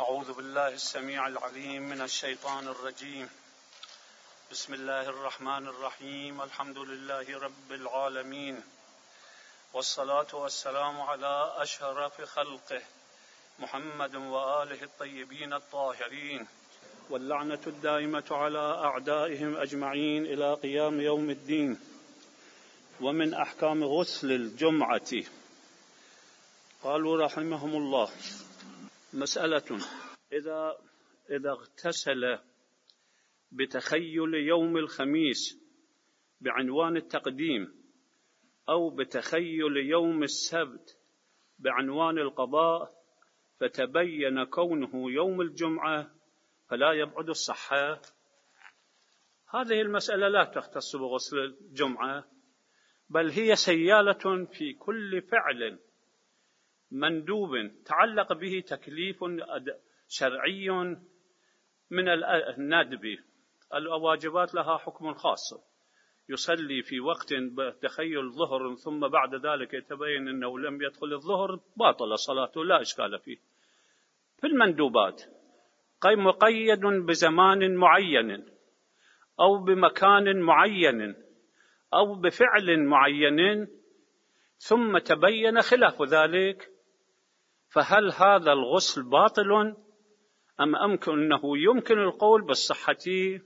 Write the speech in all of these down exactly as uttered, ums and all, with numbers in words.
أعوذ بالله السميع العليم من الشيطان الرجيم. بسم الله الرحمن الرحيم. الحمد لله رب العالمين، والصلاة والسلام على أشرف خلقه محمد وآله الطيبين الطاهرين، واللعنة الدائمة على أعدائهم أجمعين إلى قيام يوم الدين. ومن أحكام غسل الجمعة قالوا رحمهم الله: مسألة: إذا إذا اغتسل بتخيل يوم الخميس بعنوان التقديم، أو بتخيل يوم السبت بعنوان القضاء، فتبين كونه يوم الجمعة، فلا يبعد الصحة. هذه المسألة لا تختص بغسل الجمعة، بل هي سيالة في كل فعل مندوب تعلق به تكليف شرعي من الندب. الواجبات لها حكم خاص. يصلي في وقت بتخيل الظهر ثم بعد ذلك يتبين أنه لم يدخل الظهر، باطل صلاته لا إشكال فيه. في المندوبات مقيد بزمان معين أو بمكان معين أو بفعل معين، ثم تبين خلاف ذلك، فهل هذا الغسل باطل أم أمكن أنه يمكن القول بالصحة؟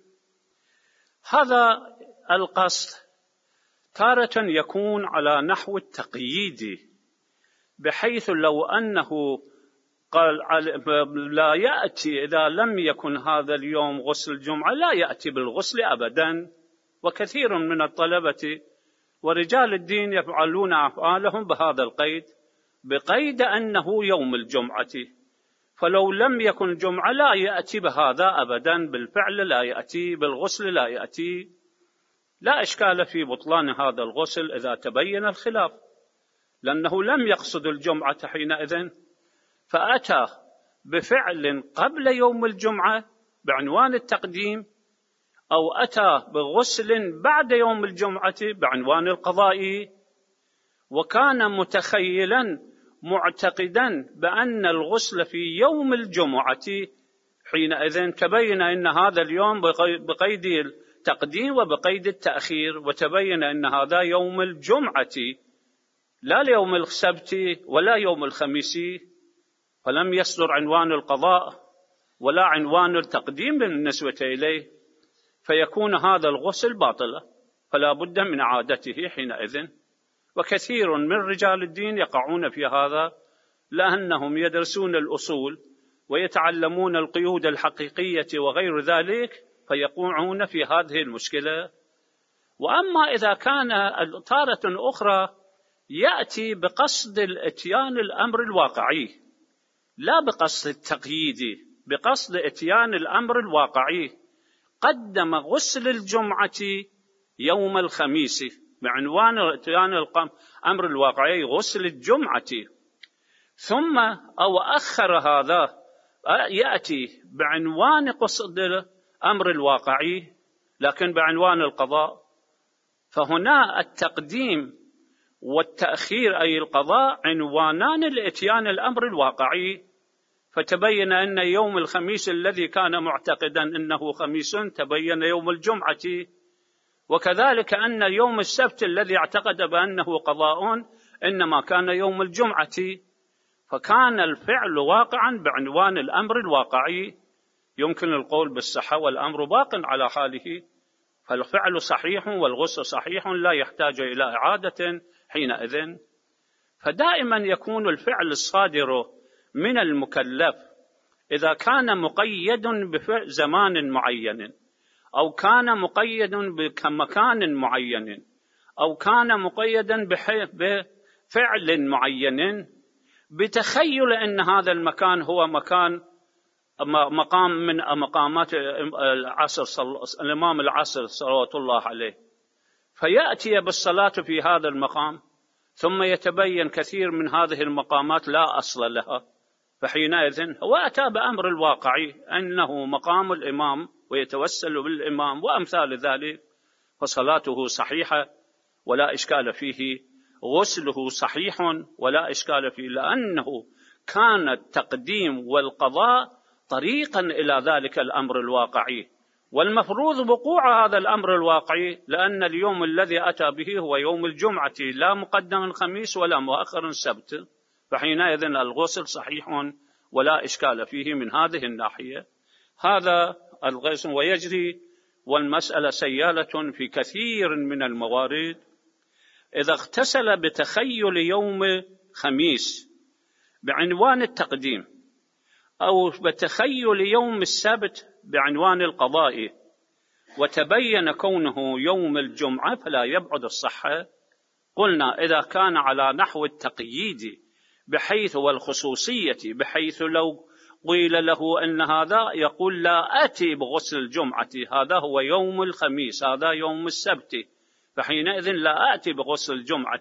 هذا القصد تارة يكون على نحو التقييد، بحيث لو أنه قال لا يأتي إذا لم يكن هذا اليوم غسل الجمعة لا يأتي بالغسل أبدا. وكثير من الطلبة ورجال الدين يفعلون أفعالهم بهذا القيد، بقيد أنه يوم الجمعة، فلو لم يكن الجمعة لا يأتي بهذا أبدا، بالفعل لا يأتي، بالغسل لا يأتي. لا إشكال في بطلان هذا الغسل إذا تبين الخلاف، لأنه لم يقصد الجمعة حينئذ، فأتى بفعل قبل يوم الجمعة بعنوان التقديم، أو أتى بغسل بعد يوم الجمعة بعنوان القضاء، وكان متخيلا معتقدا بأن الغسل في يوم الجمعة، حينئذ تبين أن هذا اليوم بقيد التقديم وبقيد التأخير، وتبين أن هذا يوم الجمعة لا ليوم السبت ولا يوم الخميس، فلم يصدر عنوان القضاء ولا عنوان التقديم بالنسبة إليه، فيكون هذا الغسل باطلا، فلا بد من إعادته حينئذ. وكثير من رجال الدين يقعون في هذا، لأنهم يدرسون الأصول ويتعلمون القيود الحقيقية وغير ذلك، فيقعون في هذه المشكلة. وأما إذا كان تارة أخرى يأتي بقصد الإتيان الأمر الواقعي، لا بقصد التقييد، بقصد إتيان الأمر الواقعي، قدم غسل الجمعة يوم الخميس بعنوان إتيان الأمر الواقعي غسل الجمعة، ثم أو أخر هذا يأتي بعنوان قصد الأمر الواقعي لكن بعنوان القضاء، فهنا التقديم والتأخير أي القضاء عنوانان لإتيان الأمر الواقعي، فتبين أن يوم الخميس الذي كان معتقدا أنه خميس تبين يوم الجمعة، وكذلك أن يوم السبت الذي اعتقد بأنه قضاء إنما كان يوم الجمعة، فكان الفعل واقعا بعنوان الأمر الواقعي، يمكن القول بالصحة والأمر باق على حاله، فالفعل صحيح والغسل صحيح لا يحتاج إلى إعادة حينئذ. فدائما يكون الفعل الصادر من المكلف إذا كان مقيد بزمان معين، أو كان مقيد بمكان معين، أو كان مقيدا بفعل معين، بتخيل أن هذا المكان هو مكان مقام من مقامات العصر الإمام العصر صلوات الله عليه، فيأتي بالصلاة في هذا المقام، ثم يتبين كثير من هذه المقامات لا أصل لها، فحينئذ هو أتى بأمر الواقعي أنه مقام الإمام ويتوسل بالإمام وأمثال ذلك، فصلاته صحيحة ولا إشكال فيه، غسله صحيح ولا إشكال فيه، لأنه كان التقديم والقضاء طريقا إلى ذلك الأمر الواقعي، والمفروض وقوع هذا الأمر الواقعي، لأن اليوم الذي أتى به هو يوم الجمعة، لا مقدم الخميس ولا مؤخر السبت، فحينئذ الغسل صحيح ولا إشكال فيه من هذه الناحية. هذا الغسل ويجري، والمسألة سيالة في كثير من الموارد. إذا اغتسل بتخيل يوم خميس بعنوان التقديم، أو بتخيل يوم السبت بعنوان القضاء، وتبين كونه يوم الجمعة، فلا يبعد الصحة. قلنا إذا كان على نحو التقييد بحيث والخصوصية، بحيث لو قيل له أن هذا يقول لا آتي بغسل الجمعة، هذا هو يوم الخميس، هذا يوم السبت، فحينئذ لا آتي بغسل الجمعة،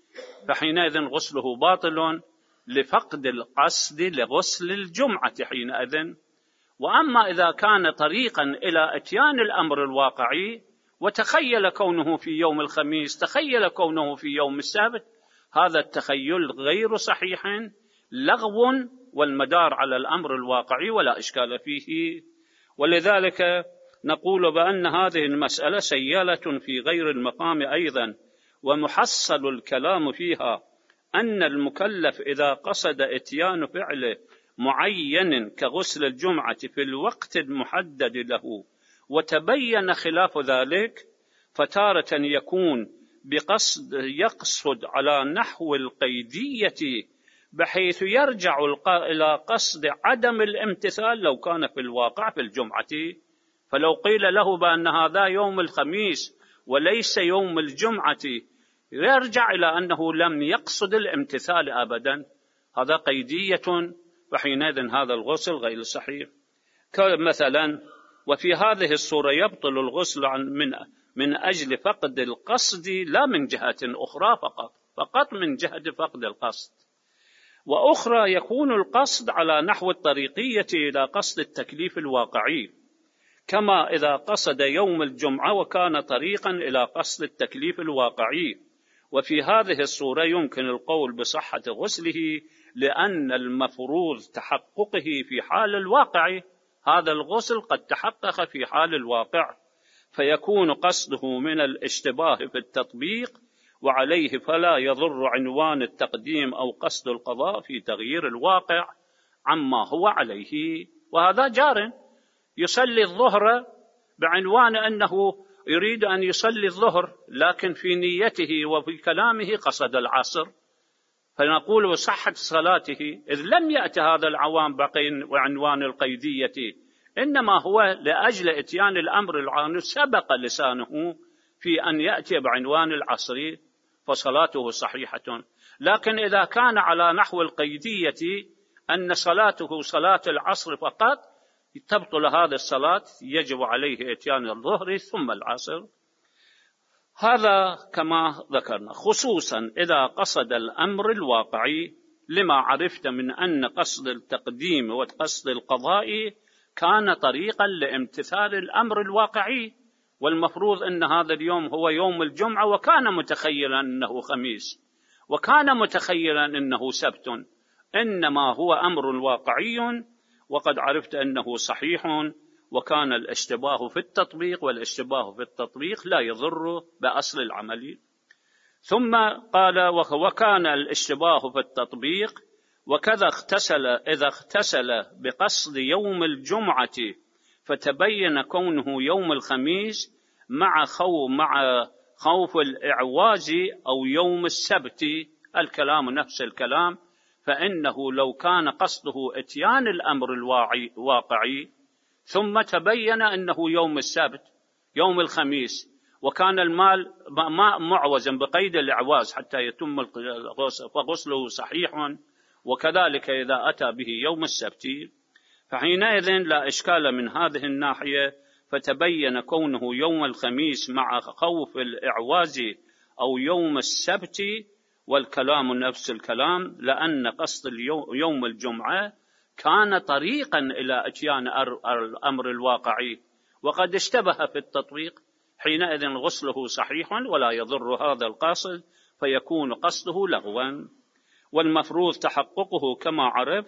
فحينئذ غسله باطل لفقد القصد لغسل الجمعة حينئذ. وأما إذا كان طريقا إلى إتيان الأمر الواقعي وتخيل كونه في يوم الخميس، تخيل كونه في يوم السبت، هذا التخيل غير صحيح، لغو، والمدار على الأمر الواقعي ولا إشكال فيه. ولذلك نقول بأن هذه المسألة سيالة في غير المقام أيضا، ومحصل الكلام فيها أن المكلف إذا قصد إتيان فعل معين كغسل الجمعة في الوقت المحدد له وتبين خلاف ذلك، فتارة يكون بقصد يقصد على نحو القيدية بحيث يرجع إلى قصد عدم الامتثال لو كان في الواقع في الجمعة. فلو قيل له بأن هذا يوم الخميس وليس يوم الجمعة، يرجع إلى أنه لم يقصد الامتثال أبدا، هذا قيدية، وحينئذ هذا الغسل غير صحيح. مثلا وفي هذه الصورة يبطل الغسل عن من من أجل فقد القصد، لا من جهة أخرى فقط، فقط من جهة فقد القصد. وأخرى يكون القصد على نحو الطريقية إلى قصد التكليف الواقعي، كما إذا قصد يوم الجمعة وكان طريقا إلى قصد التكليف الواقعي، وفي هذه الصورة يمكن القول بصحة غسله، لأن المفروض تحققه في حال الواقع، هذا الغسل قد تحقق في حال الواقع، فيكون قصده من الاشتباه في التطبيق، وعليه فلا يضر عنوان التقديم أو قصد القضاء في تغيير الواقع عما هو عليه. وهذا جار، يصلي الظهر بعنوان أنه يريد أن يصلي الظهر، لكن في نيته وفي كلامه قصد العصر، فنقول بصحة صلاته، إذ لم يأتي هذا العوام بعنوان القيدية، إنما هو لأجل إتيان الأمر العام سبق لسانه في أن يأتي بعنوان العصر، فصلاته صحيحة. لكن إذا كان على نحو القيدية أن صلاته صلاة العصر فقط، تبطل هذه الصلاة، يجب عليه إتيان الظهر ثم العصر. هذا كما ذكرنا، خصوصا إذا قصد الأمر الواقعي، لما عرفت من أن قصد التقديم وقصد القضاء كان طريقا لامتثال الأمر الواقعي، والمفروض أن هذا اليوم هو يوم الجمعة، وكان متخيلا أنه خميس، وكان متخيلا أنه سبت، إنما هو أمر واقعي، وقد عرفت أنه صحيح، وكان الاشتباه في التطبيق، والاشتباه في التطبيق لا يضر بأصل العمل. ثم قال وكان الاشتباه في التطبيق، وكذا اغتسل إذا اغتسل بقصد يوم الجمعة فتبين كونه يوم الخميس مع خوف مع خوف الإعواز أو يوم السبت، الكلام نفس الكلام، فإنه لو كان قصده إتيان الأمر الواقعي ثم تبين أنه يوم السبت يوم الخميس، وكان المال ما معوزا بقيد الإعواز حتى يتم الغسل، فغسله صحيح. وكذلك إذا أتى به يوم السبت، فحينئذ لا إشكال من هذه الناحية، فتبين كونه يوم الخميس مع خوف الإعواز أو يوم السبت، والكلام نفس الكلام، لأن قصد يوم الجمعة كان طريقا إلى إتيان الأمر الواقعي، وقد اشتبه في التطبيق، حينئذ غسله صحيح ولا يضر هذا القاصد، فيكون قصده لغوا، والمفروض تحققه كما عرفت،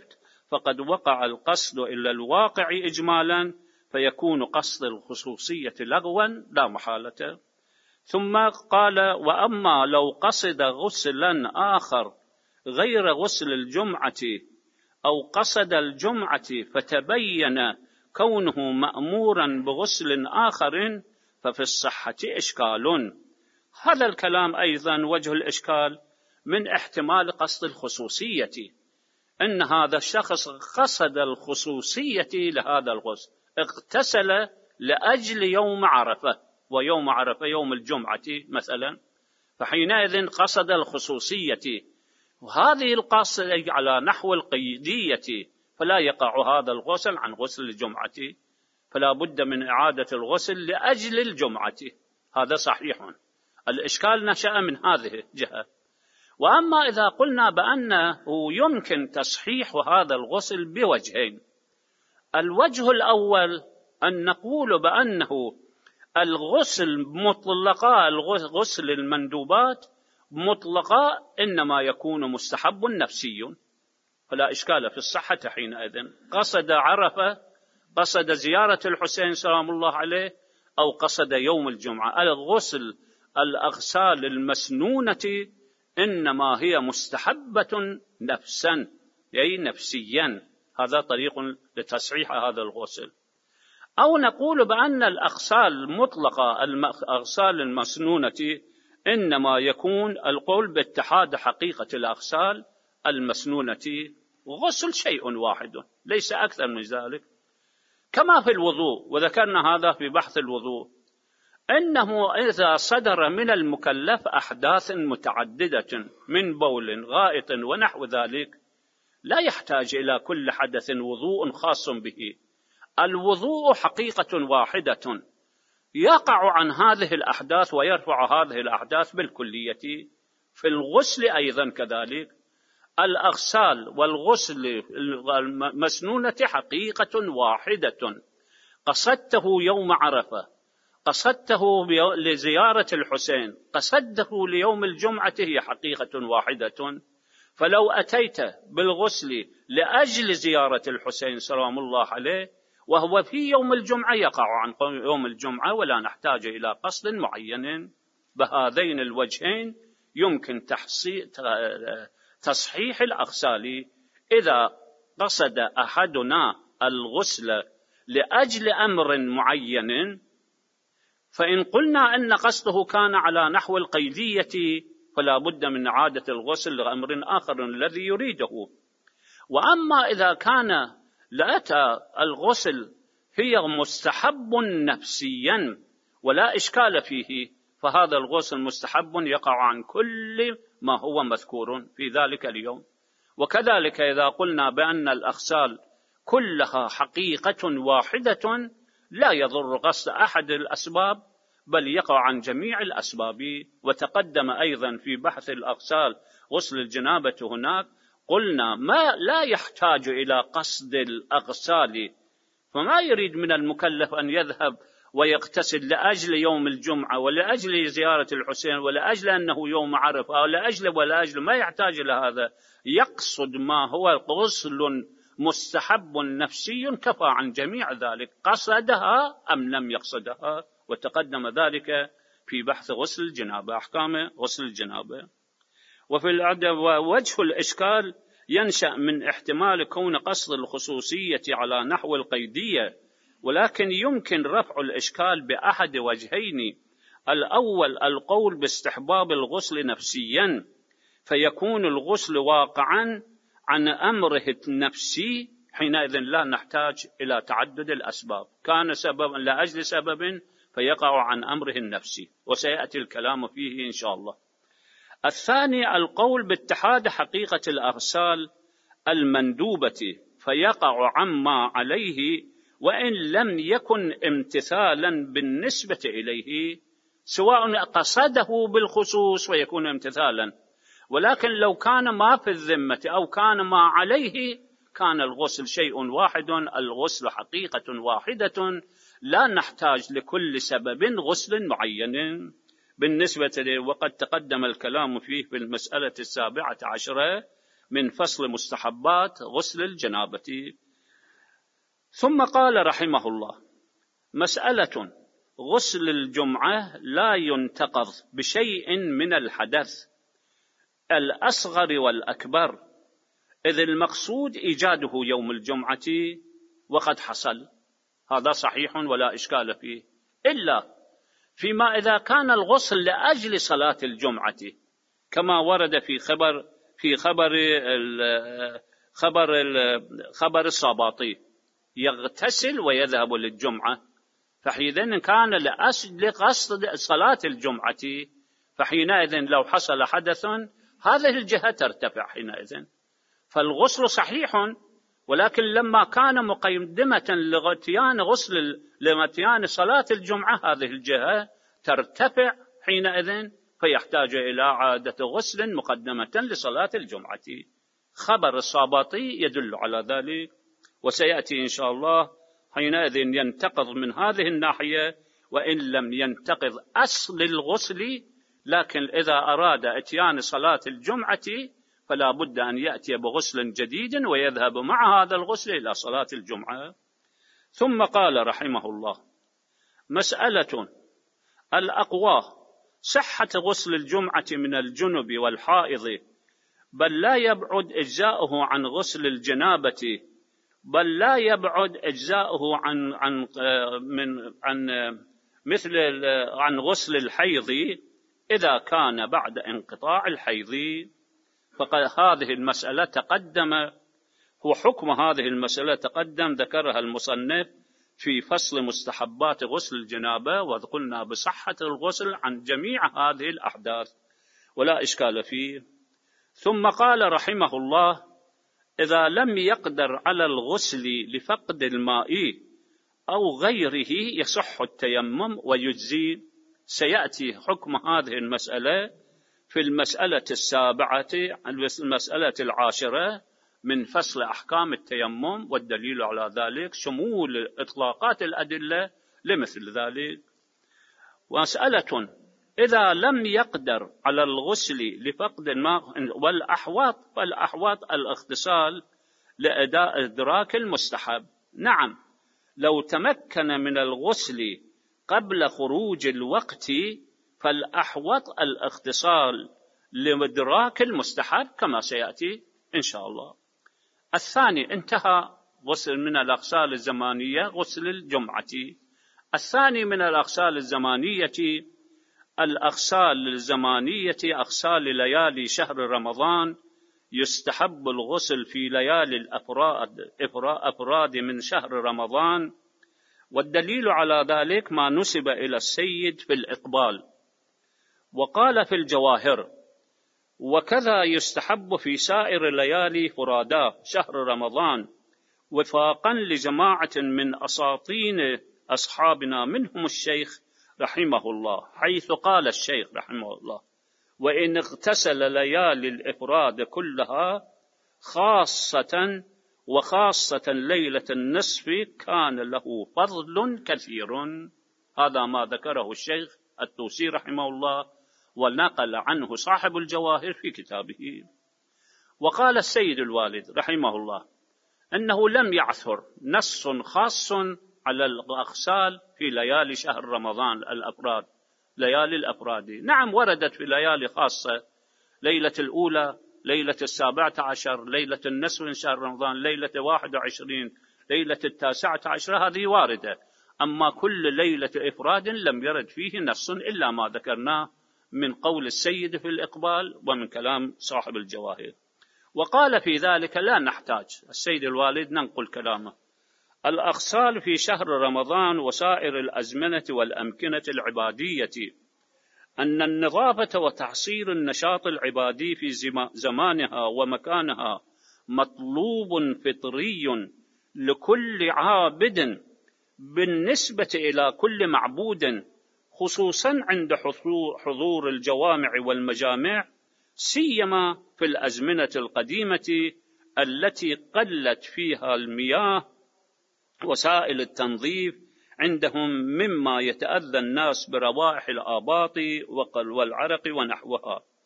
فقد وقع القصد إلى الواقع إجمالا، فيكون قصد الخصوصية لغوا لا محالة. ثم قال: وأما لو قصد غسلا آخر غير غسل الجمعة أو قصد الجمعة فتبين كونه مأمورا بغسل آخر ففي الصحة إشكال. هذا الكلام أيضا وجه الإشكال من احتمال قصد الخصوصية، إن هذا الشخص قصد الخصوصية لهذا الغسل، اغتسل لأجل يوم عرفة، ويوم عرفة يوم الجمعة مثلا، فحينئذ قصد الخصوصية، وهذه القصد على نحو القيدية، فلا يقع هذا الغسل عن غسل الجمعة، فلا بد من إعادة الغسل لأجل الجمعة. هذا صحيح. الإشكال نشأ من هذه الجهة. وأما إذا قلنا بأنه يمكن تصحيح هذا الغسل بوجهين: الوجه الأول أن نقول بأنه الغسل مطلقا، الغسل المندوبات مطلقا إنما يكون مستحب نفسي، فلا إشكال في الصحة حينئذ. قصد عرفة، قصد زيارة الحسين سلام الله عليه، أو قصد يوم الجمعة، الغسل الأغسال المسنونة إنما هي مستحبة نفسا، أي نفسيا. هذا طريق لتصحيح هذا الغسل. أو نقول بأن الأغسال المطلقة، الأغسال المسنونة، إنما يكون القول باتحاد حقيقة الأغسال المسنونة، غسل شيء واحد ليس أكثر من ذلك. كما في الوضوء، وذكرنا هذا في بحث الوضوء، إنه إذا صدر من المكلف أحداث متعددة من بول، غائط ونحو ذلك، لا يحتاج إلى كل حدث وضوء خاص به. الوضوء حقيقة واحدة يقع عن هذه الأحداث ويرفع هذه الأحداث بالكلية. في الغسل أيضا كذلك، الأغسال والغسل المسنونة حقيقة واحدة. قصدته يوم عرفة، قصدته لزيارة الحسين، قصدته ليوم الجمعة، هي حقيقة واحدة. فلو أتيت بالغسل لأجل زيارة الحسين سلام الله عليه وهو في يوم الجمعة، يقع عن يوم الجمعة ولا نحتاج إلى قصد معين. بهذين الوجهين يمكن تصحيح الأغسال إذا قصد أحدنا الغسل لأجل أمر معين. فإن قلنا أن قصده كان على نحو القيدية، فلا بد من إعادة الغسل لأمر آخر الذي يريده. وأما إذا كان لأتى الغسل هي مستحب نفسيا ولا إشكال فيه، فهذا الغسل مستحب يقع عن كل ما هو مذكور في ذلك اليوم. وكذلك إذا قلنا بأن الأغسال كلها حقيقة واحدة، لا يضر قصد أحد الأسباب، بل يقع عن جميع الأسباب. وتقدم أيضا في بحث الأغسال غسل الجنابة هناك، قلنا ما لا يحتاج إلى قصد الأغسال، فما يريد من المكلف أن يذهب ويغتسل لأجل يوم الجمعة ولأجل زيارة الحسين ولأجل أنه يوم عرفة ولا أجل ولا أجل، ما يحتاج إلى هذا. يقصد ما هو غسل مستحب نفسي كفى عن جميع ذلك، قصدها أم لم يقصدها. وتقدم ذلك في بحث غسل الجنابة، أحكام غسل الجنابة. وفي العدة وجه الإشكال ينشأ من احتمال كون قصد الخصوصية على نحو القيدية، ولكن يمكن رفع الإشكال بأحد وجهين: الأول القول باستحباب الغسل نفسيا، فيكون الغسل واقعا عن أمره النفسي، حينئذ لا نحتاج إلى تعدد الأسباب، كان سببا لأجل سبب فيقع عن أمره النفسي، وسيأتي الكلام فيه إن شاء الله. الثاني القول باتحاد حقيقة الأغسال المندوبة، فيقع عما عليه وإن لم يكن امتثالا بالنسبة إليه، سواء قصده بالخصوص ويكون امتثالا، ولكن لو كان ما في الذمة أو كان ما عليه كان الغسل شيء واحد، الغسل حقيقة واحدة، لا نحتاج لكل سبب غسل معين. بالنسبة له، وقد تقدم الكلام فيه في المسألة السابعة عشرة، من فصل مستحبات غسل الجنابة. ثم قال رحمه الله: مسألة: غسل الجمعة لا ينتقض بشيء من الحدث الأصغر والأكبر، إذ المقصود إيجاده يوم الجمعة وقد حصل، هذا صحيح ولا إشكال فيه، إلا فيما إذا كان الغسل لأجل صلاة الجمعة، كما ورد في خبر في خبر ال خبر ال خبر الصاباطي يغتسل ويذهب للجمعة، فحينئذ كان لأجل قصد صلاة الجمعة، فحينئذ لو حصل حدث هذه الجهة ترتفع حينئذ، فالغسل صحيح، ولكن لما كان مقدمة لغتيان غسل لغتيان صلاة الجمعة هذه الجهة ترتفع حينئذ، فيحتاج إلى عادة غسل مقدمة لصلاة الجمعة. خبر الصاباطي يدل على ذلك، وسيأتي إن شاء الله. حينئذ ينتقض من هذه الناحية، وإن لم ينتقض أصل الغسل، لكن إذا أراد إتيان صلاة الجمعة فلا بد أن يأتي بغسل جديد ويذهب مع هذا الغسل إلى صلاة الجمعة. ثم قال رحمه الله: مسألة: الأقوى صحة غسل الجمعة من الجنب والحائض، بل لا يبعد إجزاؤه عن غسل الجنابة، بل لا يبعد إجزاؤه عن عن من عن مثل عن غسل الحيض إذا كان بعد انقطاع الحيض. فقد هذه المسألة تقدم، هو حكم هذه المسألة تقدم ذكرها المصنف في فصل مستحبات غسل الجنابة، وقلنا بصحة الغسل عن جميع هذه الأحداث ولا إشكال فيه. ثم قال رحمه الله: إذا لم يقدر على الغسل لفقد الماء أو غيره يصح التيمم ويجزي. سيأتي حكم هذه المسألة في المسألة السابعة المسألة العاشرة من فصل أحكام التيمم، والدليل على ذلك شمول إطلاقات الأدلة لمثل ذلك. مسألة: إذا لم يقدر على الغسل لفقد الماء والأحواط، فالأحواط الاغتسال لأداء إدراك المستحب. نعم، لو تمكن من الغسل قبل خروج الوقت فالأحوط الاغتسال لإدراك المستحب كما سيأتي إن شاء الله. الثاني: انتهى غسل من الأغسال الزمانية غسل الجمعة. الثاني من الأغسال الزمانية: الأغسال الزمانية أغسال ليالي شهر رمضان، يستحب الغسل في ليالي الأفراد أفراد من شهر رمضان، والدليل على ذلك ما نسب إلى السيد في الإقبال، وقال في الجواهر: وكذا يستحب في سائر ليالي فرادا شهر رمضان، وفاقا لجماعة من أساطين أصحابنا منهم الشيخ رحمه الله، حيث قال الشيخ رحمه الله: وإن اغتسل ليالي الإفراد كلها خاصة وخاصة ليلة النصف كان له فضل كثير. هذا ما ذكره الشيخ الطوسي رحمه الله، ونقل عنه صاحب الجواهر في كتابه. وقال السيد الوالد رحمه الله أنه لم يعثر نص خاص على الأغسال في ليالي شهر رمضان الأفراد، ليالي الأفراد. نعم، وردت في ليالي خاصة، ليلة الأولى، ليلة السابعة عشر، ليلة النصف من شهر رمضان، ليلة واحد وعشرين، ليلة التاسعة عشر، هذه واردة. أما كل ليلة إفراد لم يرد فيه نص إلا ما ذكرناه من قول السيد في الإقبال ومن كلام صاحب الجواهر. وقال في ذلك: لا نحتاج السيد الوالد ننقل كلامه: الأغسال في شهر رمضان وسائر الأزمنة والأمكنة العبادية، أن النظافة وتحصيل النشاط العبادي في زمانها ومكانها مطلوب فطري لكل عابد بالنسبة إلى كل معبود، خصوصا عند حضور الجوامع والمجامع، سيما في الأزمنة القديمة التي قلت فيها المياه وسائل التنظيف عندهم، مما يتأذى الناس بروائح الآباط والعرق ونحوها.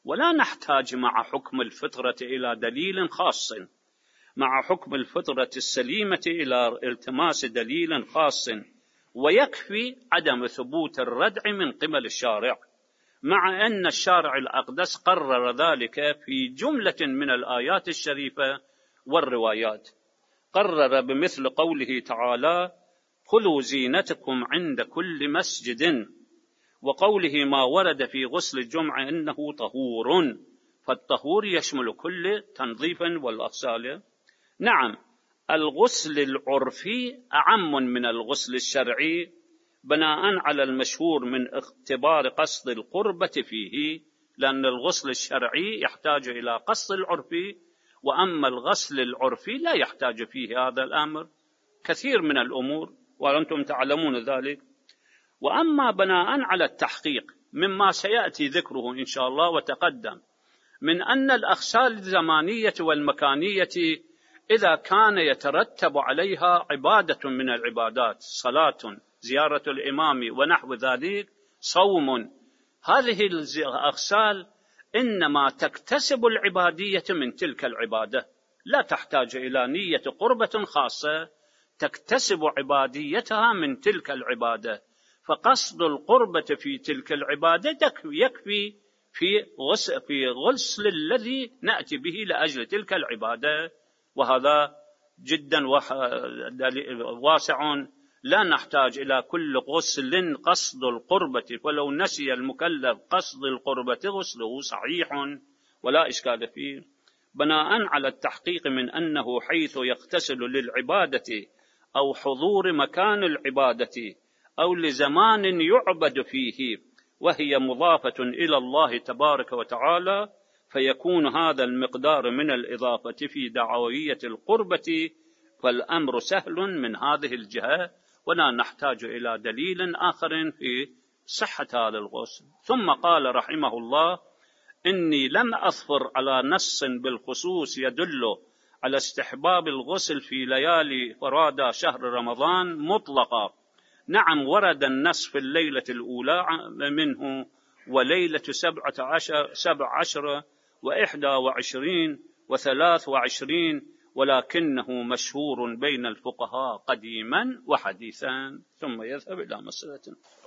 ولا نحتاج مع حكم الفطرة إلى دليل خاص، مع حكم الفطرة السليمة إلى التماس دليل خاص، ويكفي عدم ثبوت الردع من قبل الشارع، مع أن الشارع الأقدس قرر ذلك في جملة من الآيات الشريفة والروايات. قرر بمثل قوله تعالى: خذوا زينتكم عند كل مسجد، وقوله ما ورد في غسل الجمعة إنه طهور، فالطهور يشمل كل تنظيف والأغسال. نعم، الغسل العرفي أعم من الغسل الشرعي بناء على المشهور من اختبار قصد القربة فيه، لأن الغسل الشرعي يحتاج إلى قصد العرفي، وأما الغسل العرفي لا يحتاج فيه هذا الأمر كثير من الأمور، وأنتم تعلمون ذلك. وأما بناء على التحقيق مما سيأتي ذكره إن شاء الله وتقدم، من أن الأغسال الزمانية والمكانية إذا كان يترتب عليها عبادة من العبادات، صلاة، زيارة الإمام ونحو ذلك، صوم، هذه الأغسال إنما تكتسب العبادية من تلك العبادة، لا تحتاج إلى نية قربة خاصة، تكتسب عباديتها من تلك العبادة، فقصد القربة في تلك العبادة يكفي في غسل, في غسل الذي نأتي به لأجل تلك العبادة، وهذا جدا واسع، لا نحتاج إلى كل غسل قصد القربة، فلو نسي المكلف قصد القربة غسله صحيح ولا إشكال فيه، بناء على التحقيق من أنه حيث يغتسل للعبادة أو حضور مكان العبادة أو لزمان يعبد فيه وهي مضافة إلى الله تبارك وتعالى، فيكون هذا المقدار من الإضافة في دعوية القربة، فالأمر سهل من هذه الجهة، ولا نحتاج إلى دليل آخر في صحة هذا الغسل. ثم قال رحمه الله: إني لم أظفر على نص بالخصوص يدل على استحباب الغسل في ليالي فرادى شهر رمضان مطلقا. نعم، ورد النص في الليلة الأولى منه وليلة سبعة عشر, سبع عشر وإحدى وعشرين وثلاث وعشرين، ولكنه مشهور بين الفقهاء قديما وحديثا. ثم يذهب إلى مسألة